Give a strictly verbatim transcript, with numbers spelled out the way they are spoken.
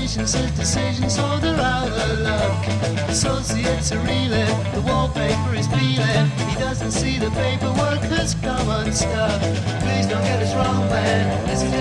politicians his decisions, so they're out of luck. Associates are reeling, the wallpaper is peeling. He doesn't see the paperwork has come unstuck. Please don't get us wrong, man. This is